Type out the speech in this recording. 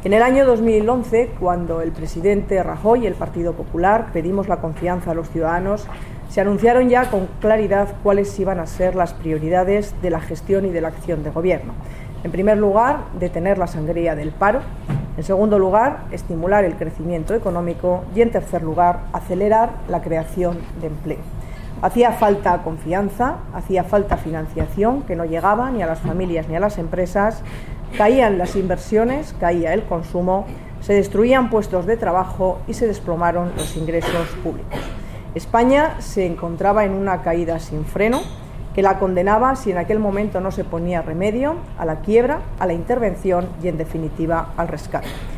En el año 2011, cuando el presidente Rajoy y el Partido Popular pedimos la confianza a los ciudadanos, se anunciaron ya con claridad cuáles iban a ser las prioridades de la gestión y de la acción de gobierno. En primer lugar, detener la sangría del paro. En segundo lugar, estimular el crecimiento económico. Y en tercer lugar, acelerar la creación de empleo. Hacía falta confianza, hacía falta financiación que no llegaba ni a las familias ni a las empresas. Caían las inversiones, caía el consumo, se destruían puestos de trabajo y se desplomaron los ingresos públicos. España se encontraba en una caída sin freno que la condenaba, si en aquel momento no se ponía remedio, a la quiebra, a la intervención y, en definitiva, al rescate.